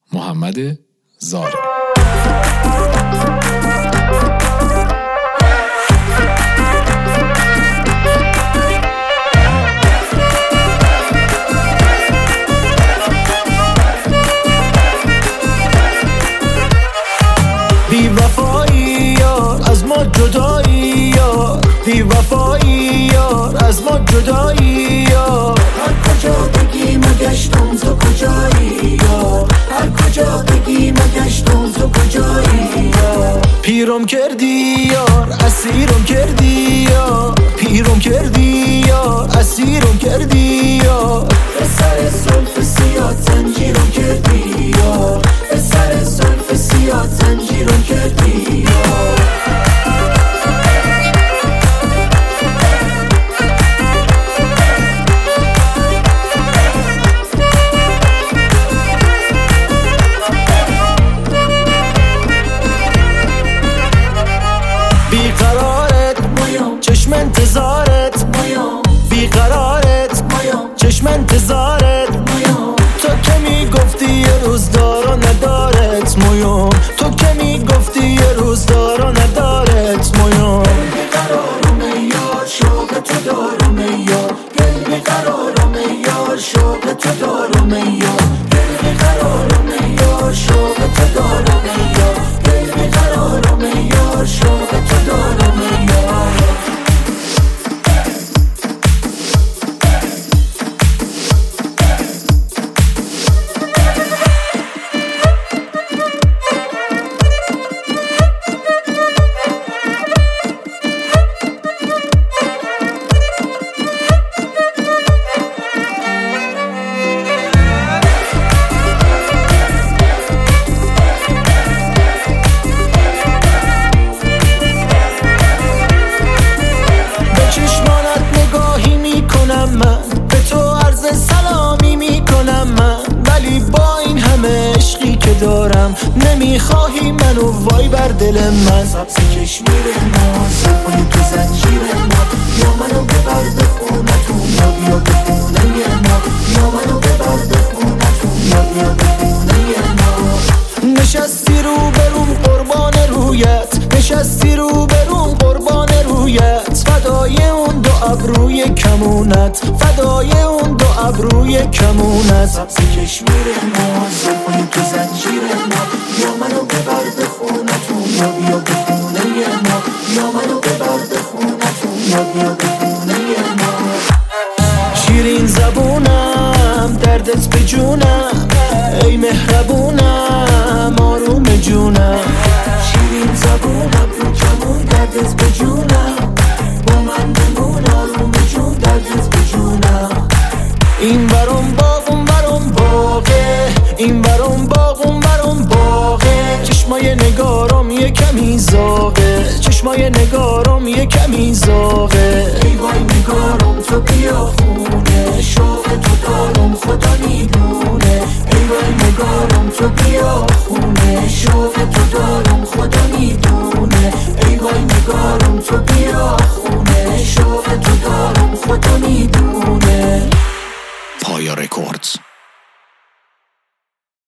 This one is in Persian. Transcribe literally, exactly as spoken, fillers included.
محمد زارع. بی وفایی یار از ما جدایی یار، بی وفایی یار از ما جدایی یار. هر کجا بگی مگشتم تو کجایی یار، هر کجا بگی مگشتم تو کجایی یار. پیرم کردی یار اسیرم کردی یار، پیرم کردی یار اسیرم کردی یار. به سر زلف سیاه زنجیرم کردی یار، به سر زلف سیاه زنجیرم کردی یار. بیقرارت چشم انتظارت، بیقرارت چشم انتظارت. تو که میگفتی یه روز دار و ندارت مویوم، تو که میگفتی یه روز دار و ندارت مویوم. بیقرارم یار شوق تو دارم یار، دل بیقرارم یار شوق تو دارم یار. دل بیقرارم یار شوق تو دارم یار، دل بیقرارم یار شوق تو دارم یار. دارم نمیخواهی منو وای بر دل من. سبز کشمیر ما زبان تو زنجیر ما، یا منو ببر به خونتون یا بیا به خونه ما، یا منو ببر به خونتون یا بیا به خونه ما. نشستی رو بروم قربان رویت، نشستی رو بروم قربان رویت. فدای اون دو ابروی کمونت، فدای اون دو ابروی کمونت. سبز کشمیر ما زبان تو زنجیر ما، یا منو ببر به خونتون یا بیا به خونه ما، یا منو ببر به خونتون یا بیا به خونه ما. شیرین زبونم دردت به جونم، ای مهربونم آروم جونم. شیرین زبونم رو کمون دردت به جونم، با من بمون آروم جون دردت به جونم. این برام باغ اون برام باغه، این برام باغ اون برام باغه. چشمای نگارم یه کمی زاغه، چشمای نگارم یه کمی زاغه. ای وای نگارم تو بیا خونه، شوق تو دارم خدا میدونه. ای وای نگارم تو بیا خونه، شوق تو دارم خدا میدونه. ای وای نگارم تو بیا خونه، شوق تو دارم خدا میدونه. پایا رکوردز.